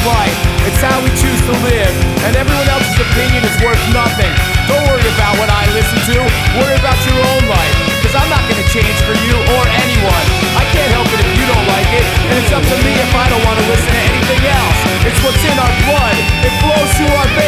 life. It's how we choose to live, and everyone else's opinion is worth nothing. Don't worry about what I listen to, worry about your own life, cause I'm not gonna change for you or anyone. I can't help it if you don't like it, and it's up to me if I don't wanna listen to anything else. It's what's in our blood, it flows through our veins.